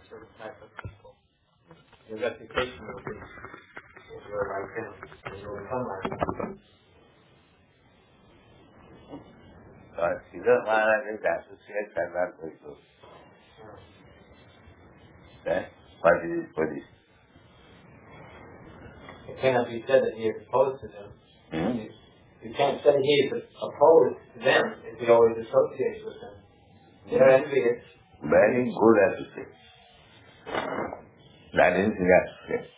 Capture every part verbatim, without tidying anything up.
certain type of people. Your reputation will be if you're like them, and you'll become like them. But Siddhartha Maharaj is associated with that also. Then, what is his position? It cannot be said that he is opposed to them. Hmm? You, you can't say he is opposed to them if he always associates with them. They're envious. Very good associate. That is the associate.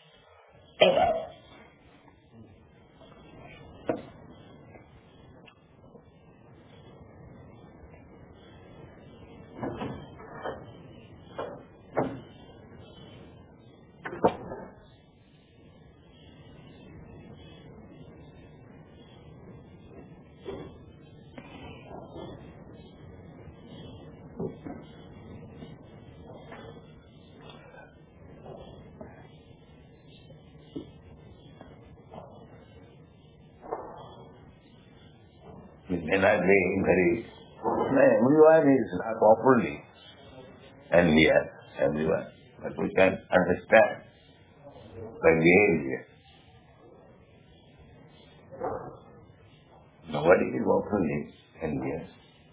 It may not be very... No, everyone is not properly envious, everyone. But we can understand by behavior. Nobody is openly envious.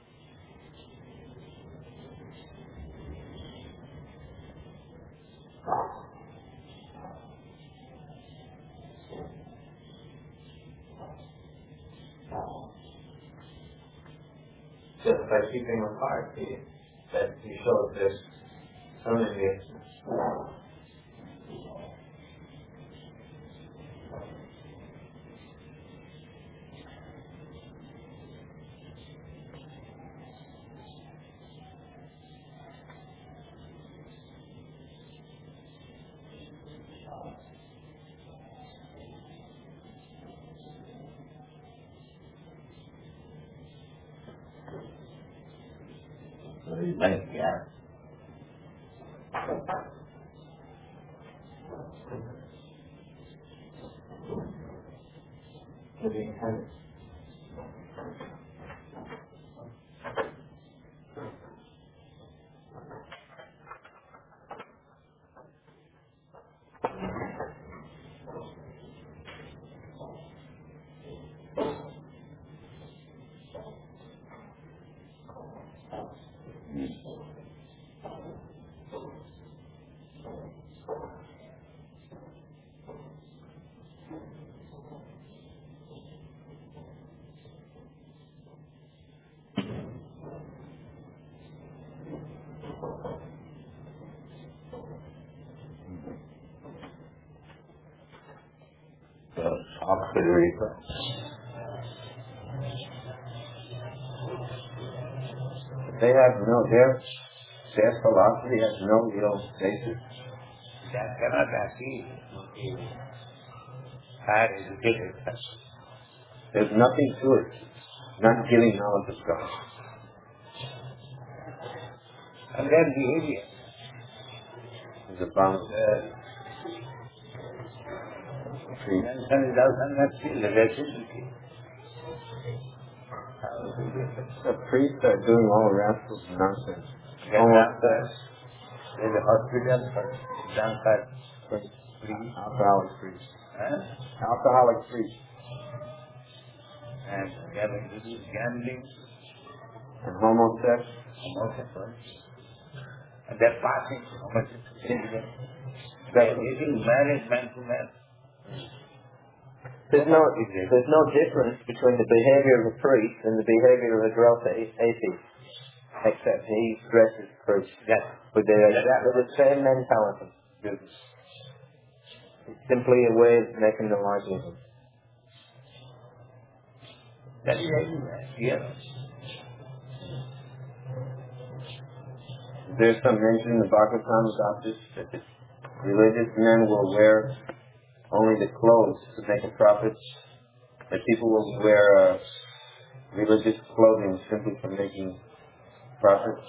Just by keeping apart, he, that he shows this some enviousness. Like, yeah. Living tennis. So, auxiliary. They have no, their, their philosophy has no real basis. That cannot achieve higher educated person. There's nothing to it. Not giving knowledge of God. And their behavior is about uh, prevention doesn't have feel electricity. The priests are doing all rascals nonsense. Almost uh, in the hospital for drunkard free, alcoholic free. Huh? Alcoholic free. And having to do gambling. And homosexual. Homosexual. And they're passing homosexuality. They're making marriage man to man. There's no, there's no difference between the behavior of a priest and the behavior of a gross atheist, except he dresses priest. Yes. With the, with the same mentality. It's simply a way of making the livelihood. That is everywhere. Yes. There's some mention in the Bhagavatam about this, that the religious men will wear only the clothes to make a profit, that people will wear uh, religious clothing simply for making profits.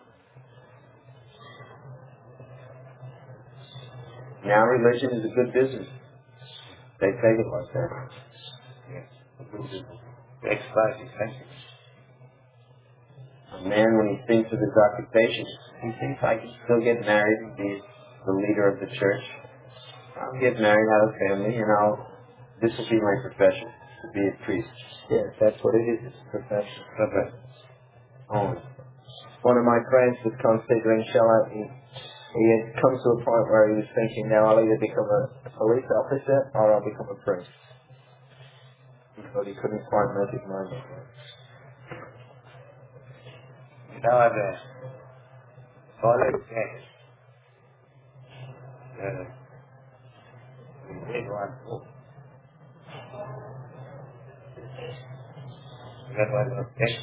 Now religion is a good business. They take it like that. Yes. A good business. Exploit it. On A man, when he thinks of his occupation, he thinks, I can still get married and be the leader of the church. I'll get married, have a family, and I'll, this will be my profession, to be a priest. Yes, that's what it is. It's a profession. Okay. Only. One of my friends was considering, shall I, he, he had come to a point where he was thinking, now I'll either become a police officer or I'll become a priest. But he couldn't quite make his mind up. Now the college days, uh, we did one book. That was a text.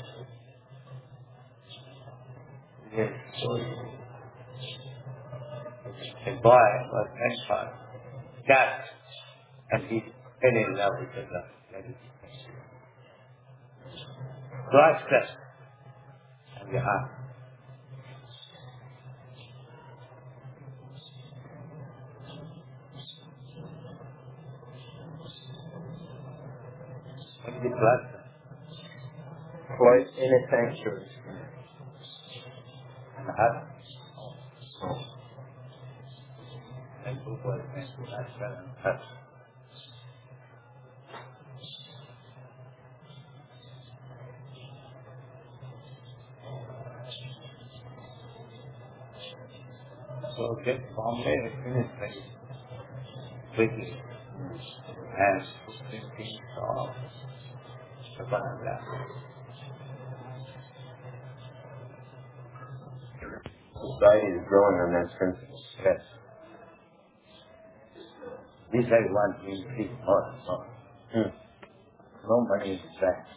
Yes. The boy was next part, cat, and he fell in love with the girl. That is God's trust and the heart. What is the trust? Close in a sanctuary. And the heart. And who was meant to that and heart. So get Bombay finished very quickly and putting things off the banana. Society is growing on that principle. Yes. This I want to increase more and more. Hmm. No money is back.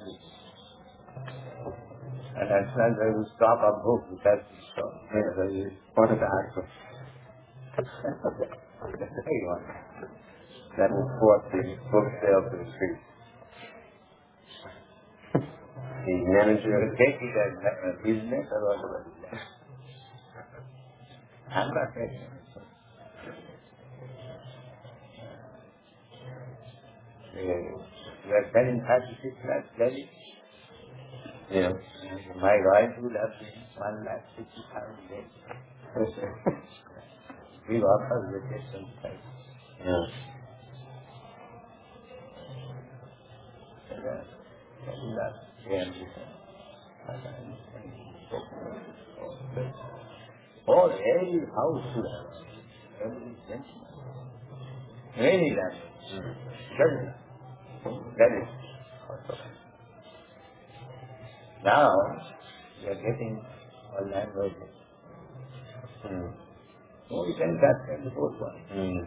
And as soon as I will stop a book, it has to stop. Yes, I will put it back. That's the big one. That will force the book sale to increase. The manager You take it as a business or whatever it is. I'm not taking it. You are selling thirty-six lakhs daily. Yeah. My wife would have been one lakh fifty thousand daily. We offer vacation time. Yeah. All every house should have every gentleman. Any land. Doesn't. That is also. Now we are getting a land road. Hmm. So we can cut the both one. Hmm.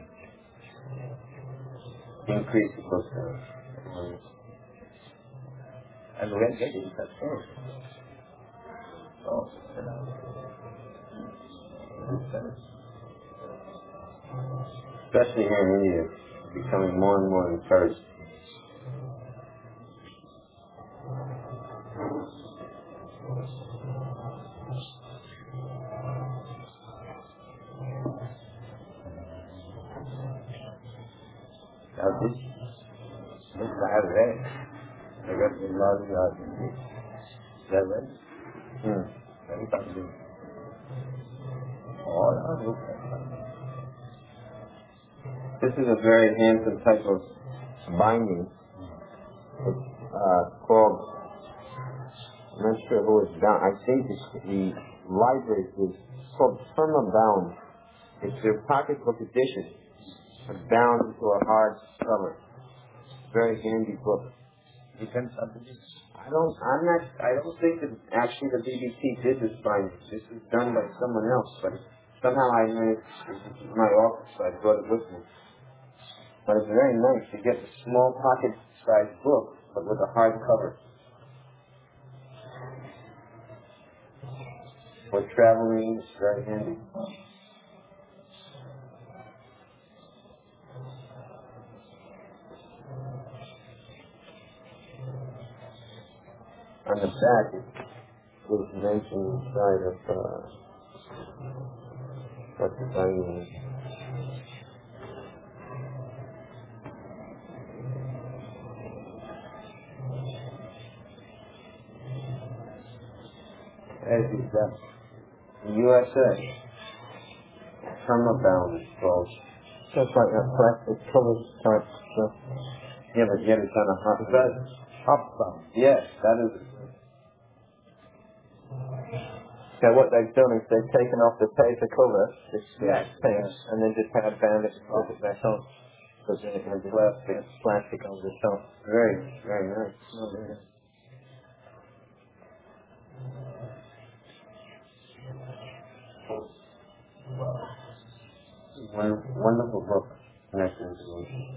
Increase the book sale. Hmm. And we are getting success. So, you know. Especially here in India, it's becoming more and more encouraged. Now this, this I have read. I got involved in our seven, Hmm. very convinced. All are good. This is a very handsome type of Binding. It's uh, called, I'm not sure who it's done. I think it's the library is called Permabound. It's their pocketbook edition. It's bound into a hard cover. Very handy book. You can subdivide. I don't, I'm not, I don't think that actually the B B T did this binding. This was done by someone else, but somehow I managed, this is my office, so I brought it with me. But it's very nice. You get a small pocket-sized book, but with a hard cover. For traveling, it's very handy. On the back, it was mentioned inside of uh, what the binding is. as is done. In U S A, thermobound is called. Just like a plastic cover type stuff. Yeah, but yet it's on a hot. Is that hopbound? Yes, that is. So what they've done is they've taken off the paper cover, this Yes, thing, yes. and then just kind of bound it and put it back on. Because then it has plastic, plastic on the top. Very, very nice. Oh, yeah. One wonderful book. Next information.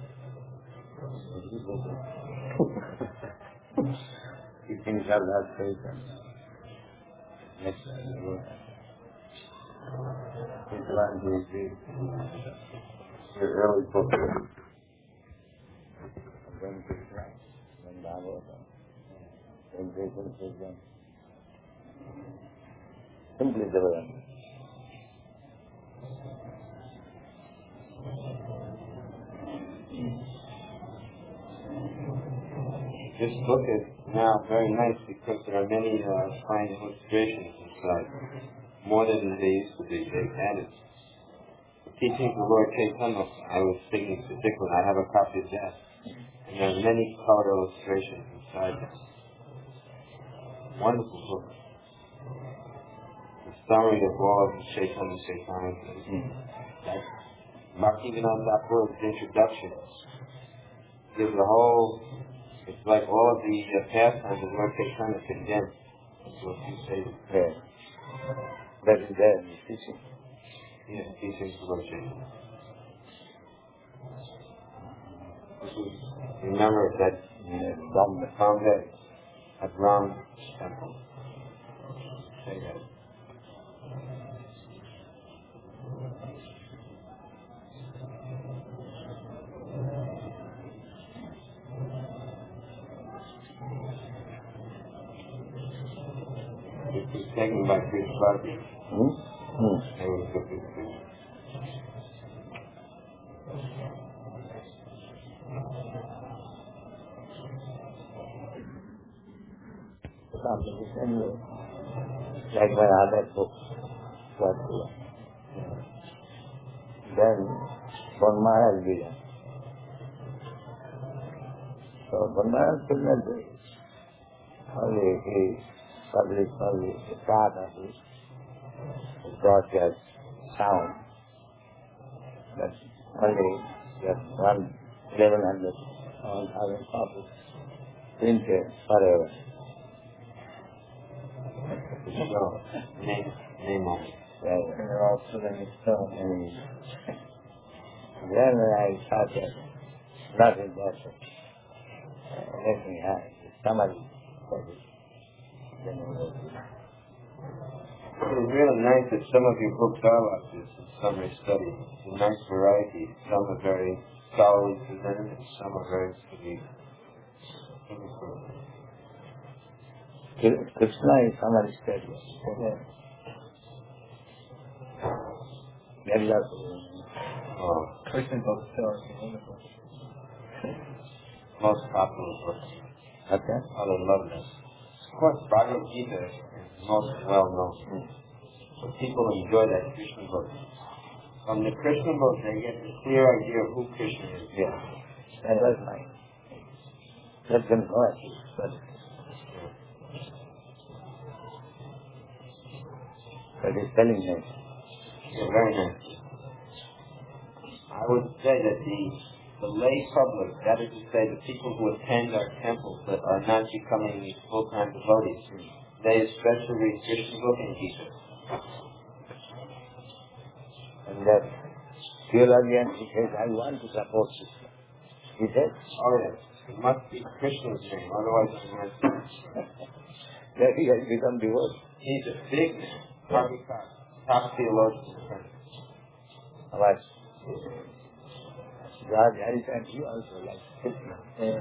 He thinks out that paper. Next time, it's one who is big. Your early book. Then to try. Then Bible. Then they can say them. Simply the way. This book is now very nice because there are many uh, fine illustrations inside. More than they used to be. They've added. The teachings of Lord Chaitanya, I was thinking particularly, I have a copy of that. And there are many colored illustrations inside this. Wonderful book. The summary of all of the Chaitanya Chaitanya. Mm. Like Bhaktivinoda Thakur's introduction gives the whole. It's like all of the uh, pastimes of Lord Chaitanya condensed into a few pages. Yeah. That is there in the teaching. Yeah, teachings of Lord Chaitanya. This is, remember that Yeah, from the found that at Ram Temple. Say that. This was taken by Chris Bharti. Hmm? Hmm. They were took this picture. Something is anyway. Like my other book. What to Then one mile began. So one mile could not do it. Only he published only the part of it. Broadcast sound. But only just one eleven hundred one thousand copies printed forever. So, name, name on it. Yeah, And they're all sitting in stone. and then I started nothing better. Uh, let me have somebody said it. Then I wrote it. It is really nice that some of your books are like this in summary study. It's a nice variety. Some are very solidly presented and some are very sweet. Krishna is somebody's study. Yeah. Very good. Oh, Christian books are wonderful. most popular books. Okay? Oh, they love this. Of course, Bhagavad Gita is most well known. But people enjoy that Krishna book. From the Krishna book, they get a clear idea of who Krishna is. Yeah. That was mine. Let them know at least. But, but it's telling them. Yeah, very nice. I would say that the the lay public, that is to say, the people who attend our temples but are not becoming full-time devotees, they especially read Krishna book and Gita. And that theologian, he says, I want to support Krishna. He says, Oh yes, it must be Krishna's name, otherwise it's not. that he has become devoted. He's a big Prabhupada, top theologian. But God has and he also likes Krishna. Yeah.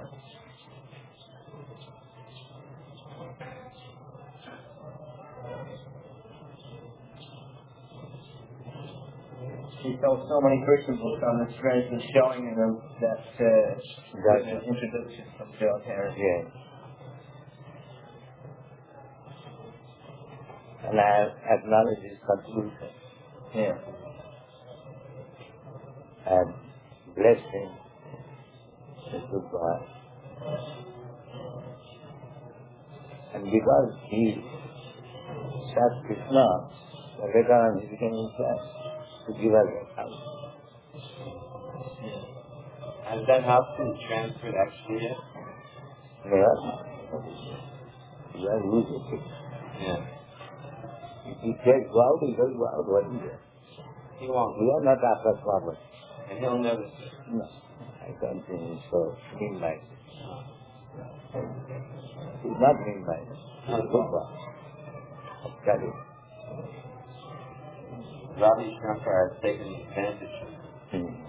He sells so many Christian books on the strength of showing them that uh, That- the introduction from Joe Harris. Yeah. And I acknowledge his contribution. Yeah. And bless him, the good God. And because he served Krishna, later on he became himself to give us a house. Has that house been transferred actually yet? Never. We are using it. Yeah. If he says go out, he goes go out. What is it? He won't. We are not after property. And he'll never. No. I don't think he's so mean-minded. He's not mean-minded. He's a good one. That is. Ravi Shankar has taken advantage of it. Hmm.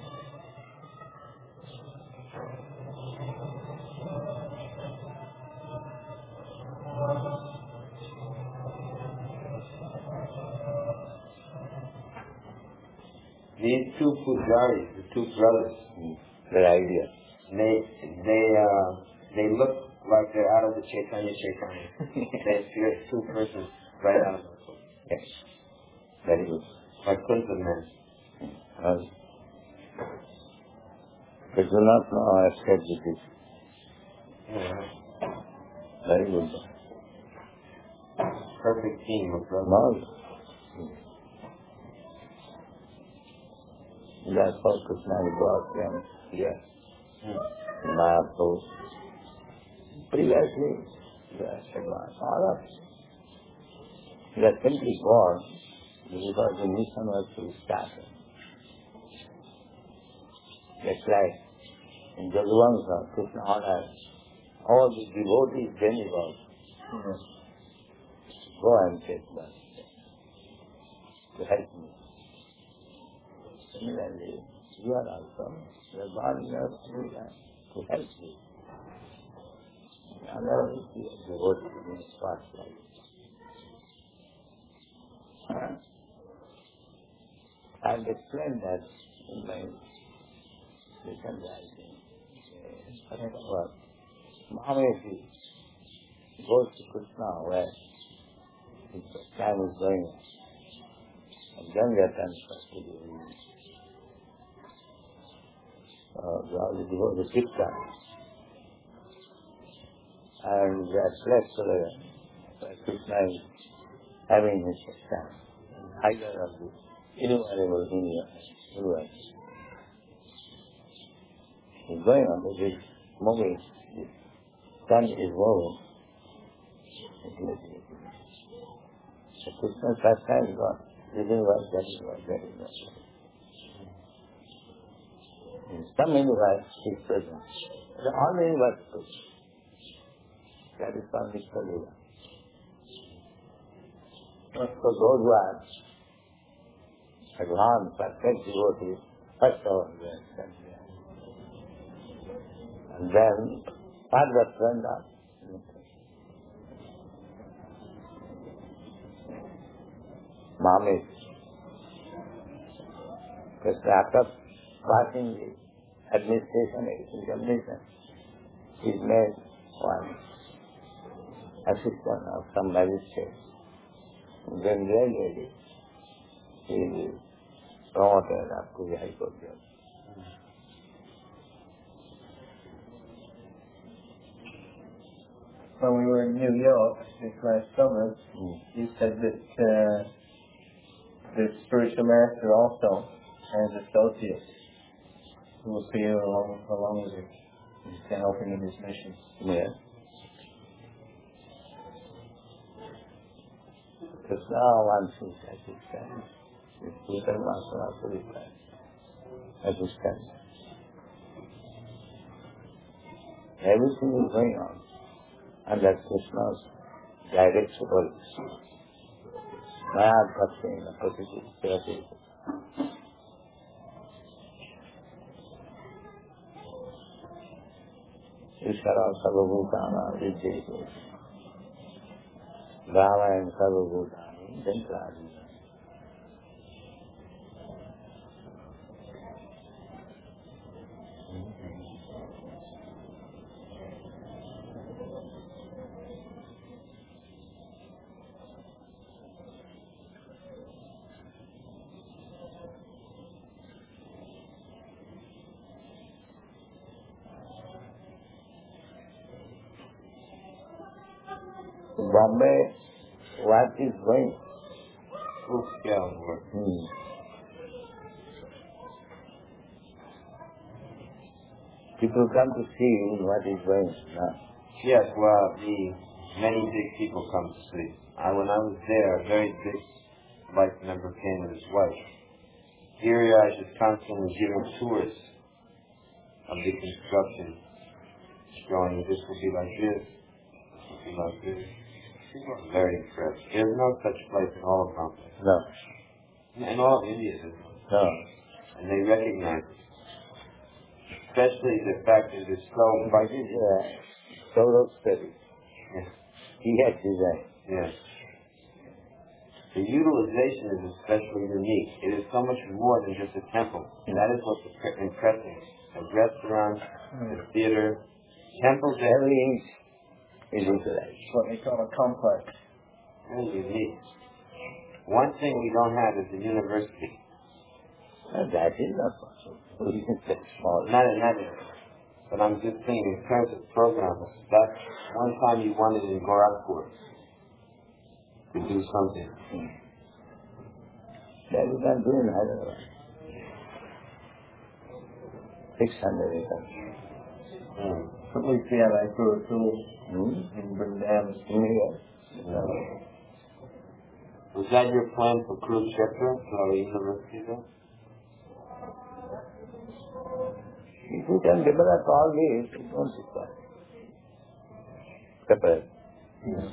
These two pujaris, the two brothers, Hmm. Their idea. they they uh they look like they're out of the Chaitanya Chaitanya. They appear two persons right out of the book. Yes. Very good. Like Kunta men. Uh, they do not know how to accept it. Yeah. Very good. Perfect team of brothers. No. That's how Krishna brought them here. Hmm. Mahaprabhu. Previously, they are advanced. All of us. They are simply born because the mission was to be started. It's like in Jagavamsa, Krishna honors all the devotees, demigods. Hmm. Go and take birth to help me. Similarly, you are also, you are born in earth to help me. Otherwise, you are devoted in this past life. Huh? I have explained that in my recent writing. But Mahamesi goes to Krishna where his time is going on. And then they are transferred to the union. Uh, they already go to Chitta. And they are placed together. Where Krishna is having his time. Either of the innumerable universe. He's going on with this moving. The sun is moving. So Krishna's pastime is gone. This is what, that is what, that is what. In some universe, he is present. The all the universe is present. That is called Nishkalila. So those who are advanced, perfect devotees, first of all, they are sent there. And then, further turned up. Mahamesi. Because after passing the administration examination, he is made one assistant of some magistrate. And then gradually he is promoted up to the High Court judge. When we were in New York this last summer, Mm. you said that uh, the spiritual master also has associates who appear along, along with him to help him in his mission. Yeah. Krishna wants his assistant. His spiritual master also requires assistant. Everything is going on under Krishna's direct supervision. Maya Bhakti in a positive therapy. Ishara Sarvabhutana Vijayate. Brahma and Sarvabhutani Jantradi. Bombay, what is going? Full scale work. Hmm. People come to see what is going on. Yes, well, the many big people come to see. I, when I was there, a very big life member came with his wife. Giriraj is constantly giving tours of the construction, showing this will be like this, this will be like this. People are very impressed. There's no such place in all of Bombay. No. In all of India, there's no. No. And they recognize it. Especially the fact that it's so But it's uh, Saurabh study. Yeah. He had designed. Yes. The utilization is especially unique. It is so much more than just a temple. Mm. That is what's impressive. A restaurant, Mm. a theater, temples, Every inch is utilized. What they call a complex. very unique. One thing we don't have is a university. And that is not possible. It's that small. Not in that area. But I'm just saying, in terms of programs, that one time you wanted in Gorakhpur to do something. Mm. That you can do in Hyderabad. Six hundred acres. Mm. At least yeah, they threw a tool Hmm? and bring down. Yes. Was that your plan for Kurukshetra, to have a university there? If you can develop all this, it won't require. Separate. Yeah.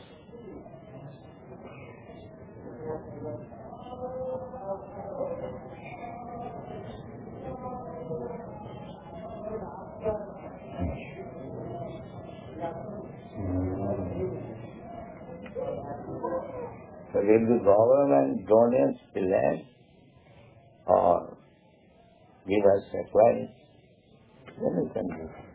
So will the government donate the land or give us a price? Then we can do it.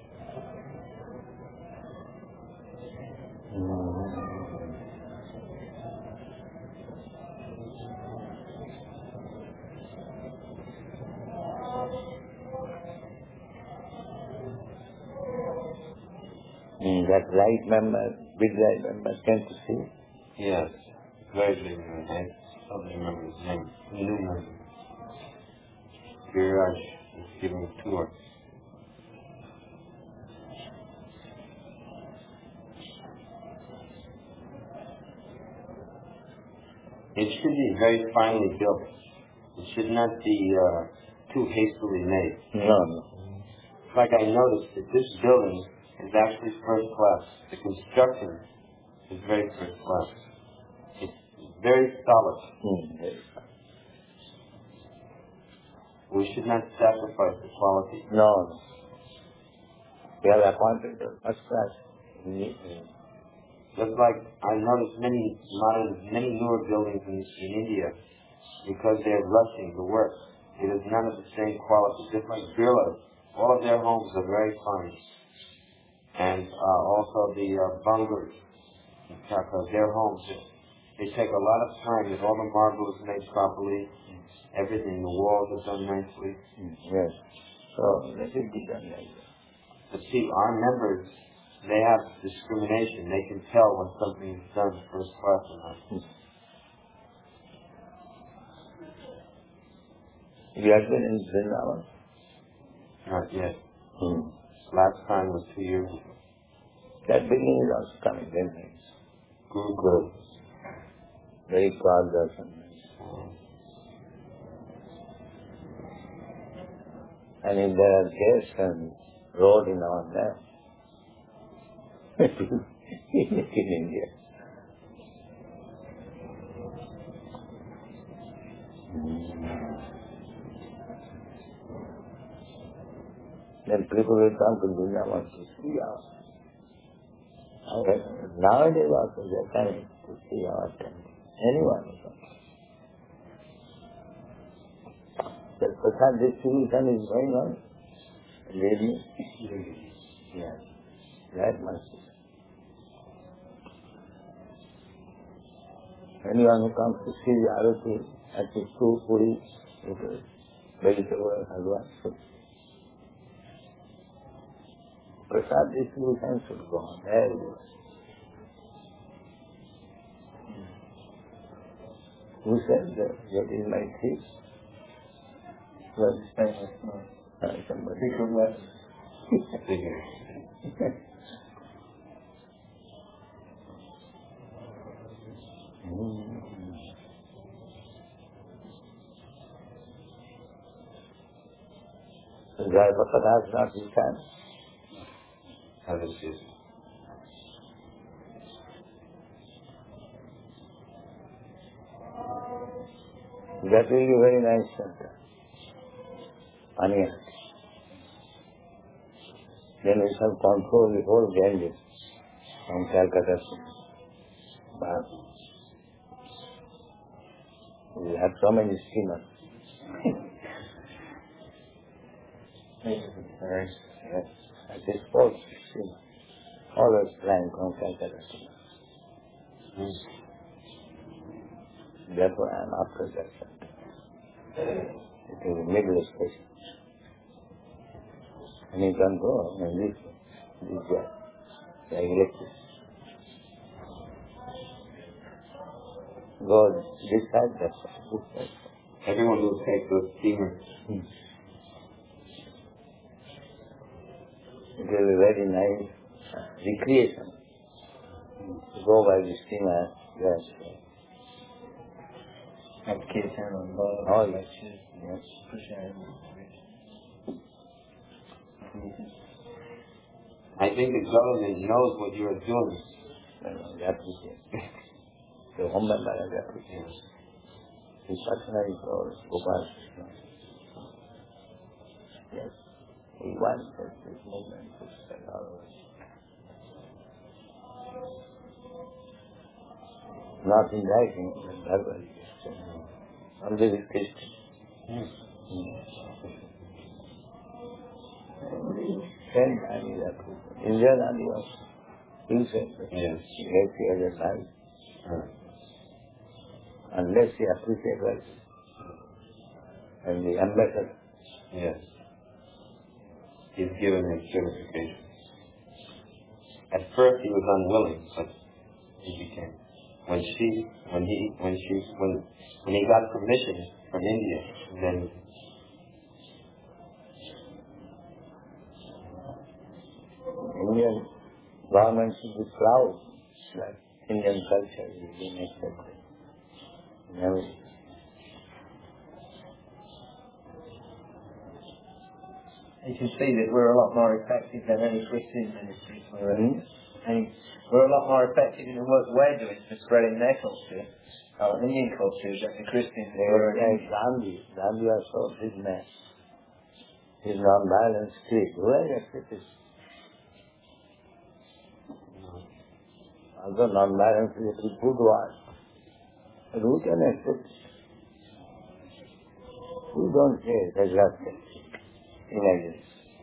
Mm, that right member, big right member, came to see. Yes. Very big man. I don't remember his name. A new member. Giriraj was giving a tour. It should be very finely built. It should not be uh, too hastily made. No, no. Like I noticed that this building is actually first class. The construction is very first class. It's very solid. Mm, very fine. We should not sacrifice the quality. No, no. We have appointed a first class. Mm, mm. Just like I noticed many modern, many newer buildings in, in India, because they're rushing the work. It is none of the same quality. Just like Birlas, all of their homes are very fine. And uh, also the uh, bungalows, in Calcutta, their homes, they take a lot of time. If all the marble is made properly, everything, the walls are done nicely. Mm, yes. So let it be done like that. But see, our members, they have discrimination. They can tell when something is done first class or not. Mm. You have been in Vrindavan? Not yet. Mm. Last time was two years ago. That building is also coming very nice. Good, Good. Very gorgeous and nice. And if there are gates and road in our land, in India. Then people will come to Vrindavan to see our. Okay. Nowadays also they are coming to see our temple. Anyone will come. The prasad distribution is going on. Lady? Yes. That must be. Anyone who comes to see the Arati at the two puri, vegetable and halwa, should. Prasad distribution should go on everywhere. Who said that? That is my thief? Well, it's famous, no. Uh, somebody. Secret weapon. Mm. So Jayapataka has not his time. How does it? That will be a very nice center. Onion. Then we shall control the whole Ganges from Calcutta to Bharat. We have so many steamers. Very. Yes. At this port, steamer. Always flying from Calcutta to Bharat. Mm. Therefore I am after that center. It is a middle station. And you can go and this this way, like electric. Go this side, that side, this side. Everyone will take the steamer. Hmm. It will be very nice uh, recreation. To go by the steamer, yes. Have kids hand on board. Oh, like yes. shit. Yes. Push it. I think the government knows what you are doing. Well, that is it. The home member of that is it. His partner is all Gopal Krishna. Yes. He wants that this movement to spread all over. Not in writing, but verbally. Only with Krishna. Mm. Same time is that. India Gandhi also. He said that. Yes. Yes, he has a life. Mm. Unless he appreciates us. And the ambassador. Yes. He's given his certification. At first he was unwilling, but he became. When she, when he, when she, when, when he got permission from India, then Indian government should be proud that Indian culture is being accepted. Never. You can see that we're a lot more effective than any Christian ministries. We're, Hmm? and we're a lot more effective in the work we're doing for spreading their culture, our Indian culture, than the Christians They were were in like India. Gandhi. Gandhi also a big man. His non-violent spirit. Who has accepted? Although non-violence is a very good word. But who can accept it? Who don't say it has accepted? Imagine.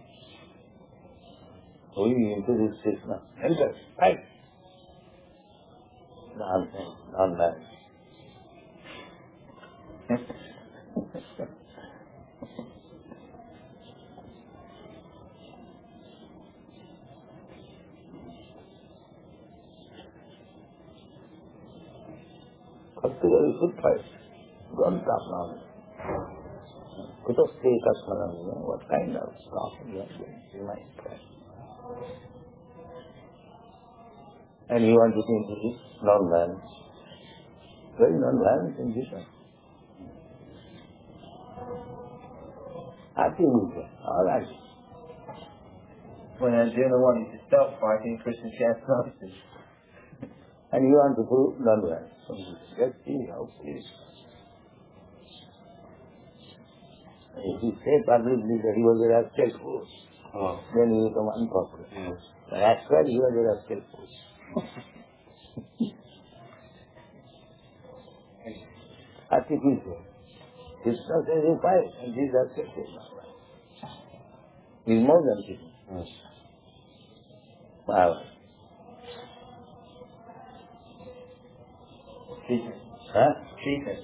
We introduce Krishna. Enter. Fight. Nonsense. Non-violence. Particularly good fight. Don't stop now. Put a state of surrounding. What kind of stuff you are doing? You might try. And you want to introduce non-violence. Very non-violence in Gita. Happy with it. All right. When Arjuna wanted to stop fighting, Krishna chastised nonsense. And you want to prove non-violence. Let's see how it is. If you say publicly that he was a rascal fool, oh, then he become unpopular. yes. But rascal, he was a rascal fool. Artificial. Krishna says he fight, and these are accepted. He is more than Krishna. Yes. Wow. Teacher. Huh? Teacher.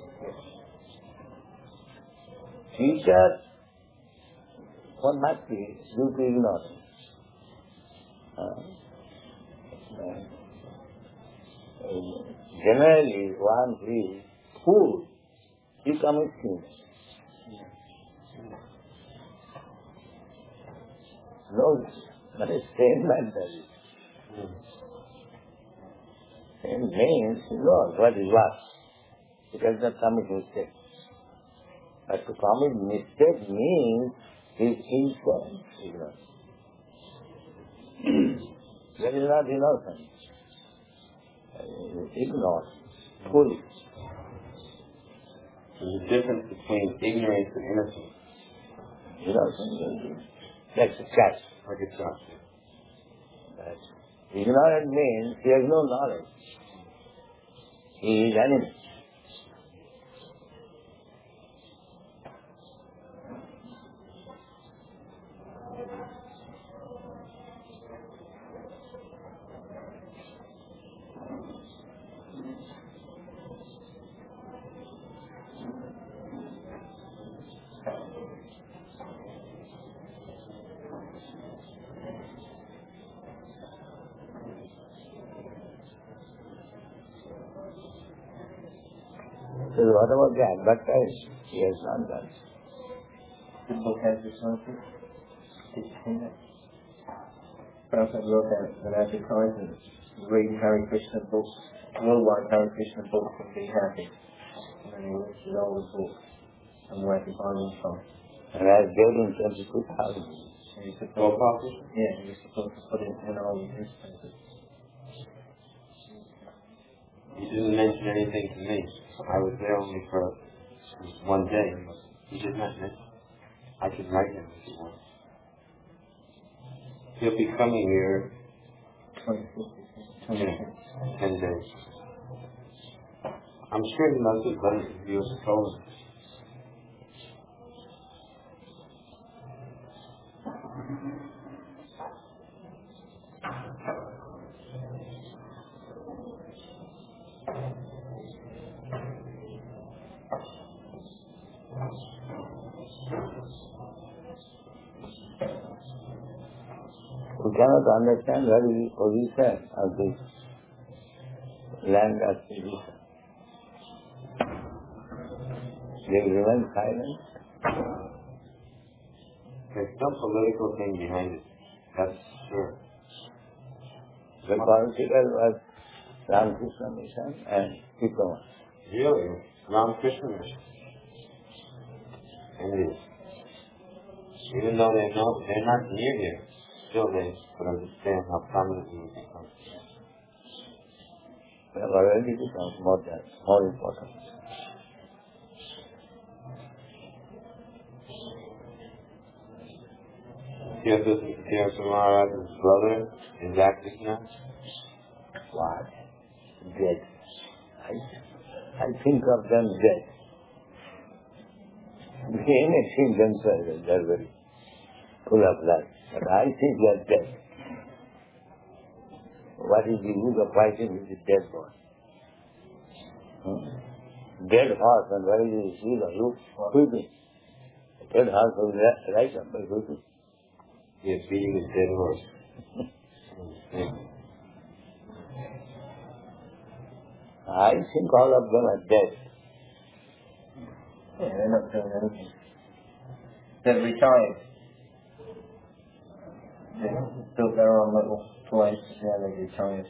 Teacher, one must be due to ignorance. Uh, uh, generally, one who is fool, he commits sin. No, but a sane man does it. Sane means he knows what is what. He does not commit mistake. But to commit mistake means he is insane, ignorant. That is not innocent. Ignorant, foolish. There's a difference between ignorance and innocence. Innocent, that's a catch. Like a child. But ignorant means he has no knowledge. He is animal. So what about the advertise? He has not done. The book has this one thing. Did you see that? Prabhupada wrote that an advertisement, read Hare Krishna books, worldwide Hare Krishna books and be happy. And then he listed all the books and where to buy them from. And I gave him twenty-two thousand. And he's supposed to, yeah, he's supposed to put it in all the newspapers. He didn't mention anything to me. I was there only for one day. He did not mention. I can write him if you want. He'll be coming here in ten days. I'm sure he must have done it if he was told. We cannot understand what is the position of this land acquisition. They remain silent. There's some political thing behind it. That's sure. The political was Ramakrishna Mission and Tikoma. Really? Ramakrishna Mission. And it is. Even though they know they're not near here, still they could understand how prominent it would become. They have already become more than more important. Tirtha Maharaj's brother is active now? What? Dead. I, I think of them dead. They may think themselves they're very full of life, but I think they're dead. What is the use of fighting with the dead body? Hmm? Dead horse, and what is the use of you whipping? Dead horse will rise up by whipping. Yes, beating a dead horse. Yeah. I think all of them are dead. Yeah, they're not doing anything. They're retired. They built their own little place, yeah, they're retired.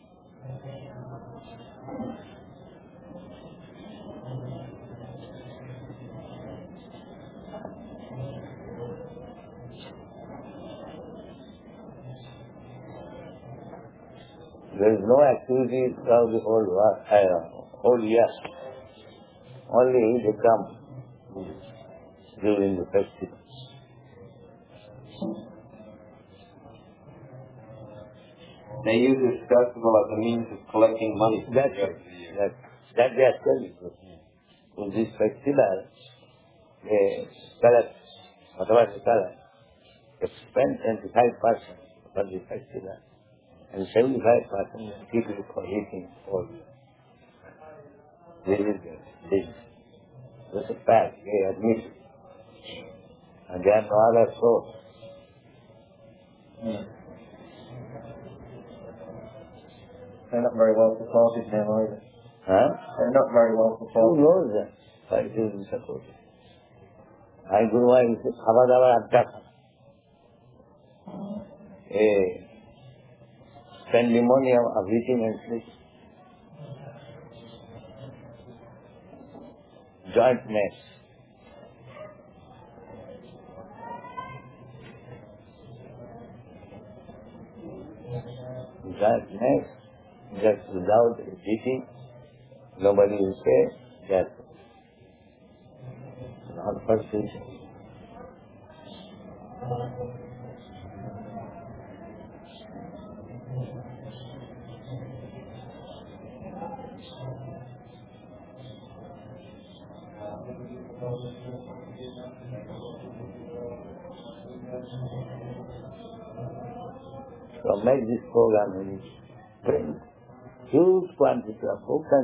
There is no activity of the whole world, uh, whole year. Only they come during the festival. They use this festival as a means of collecting money. That's it. That, that they are telling you. In this festival, they collect, whatever they collect, they spend twenty-five percent for the festival, and seventy-five percent people for eating all year. This is the business. That's a fact. They admit it. And they are no other source. Yeah. They're not very well supported now either. Huh? They're not very well Who supported. knows that? Why it is supported? I Guru Maharaj said, খাওয়া দাওয়ার আড্ডা খান। A pandemonium of eating and sleeping. Joint mess. Joint mess, just without eating, nobody will say that not persuasion. So make this program and bring huge quantity of books and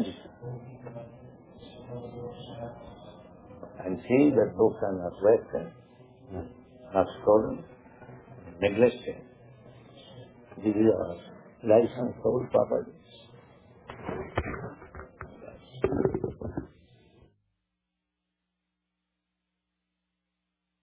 and see that books are not wasted, not stolen, neglected. These are licensed soul property.